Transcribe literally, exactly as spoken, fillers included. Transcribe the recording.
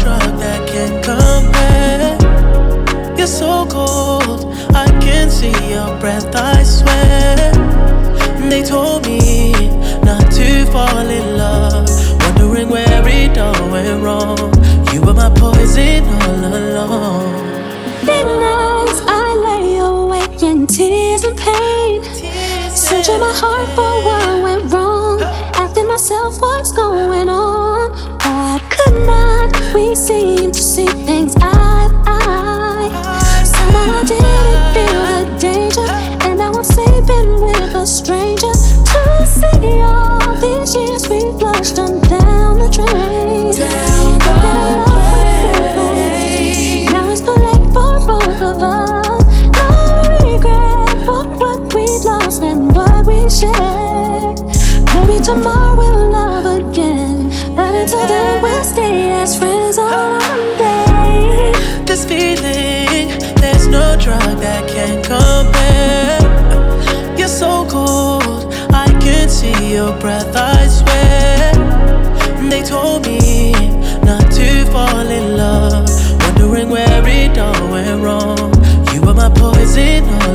drug that can compare. You're so cold, I can see your breath, I swear. They told me not to fall in love, wondering where it all went wrong. You were my poison all along. Midnights I lay awake in tears and pain, searching my heart for what went wrong, asking myself what's going on. Why could not we seem to see things eye to eye? Somehow I didn't feel the danger, and now I'm sleeping with a stranger. To see all these years we flushed them down the drain. Down the drain. Now it's too late for both of us. No regret for what we lost and what we shared. Maybe tomorrow we'll love again, but until then we'll stay as friends all day. This feeling, there's no drug that can compare. You're so cold, I can see your breath, I swear. They told me not to fall in love, wondering where it all went wrong. You were my poison all